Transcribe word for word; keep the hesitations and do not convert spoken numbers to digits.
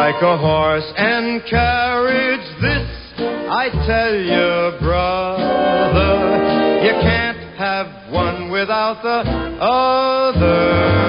like a horse and carriage. This I tell you, brother, you can't have one without the other.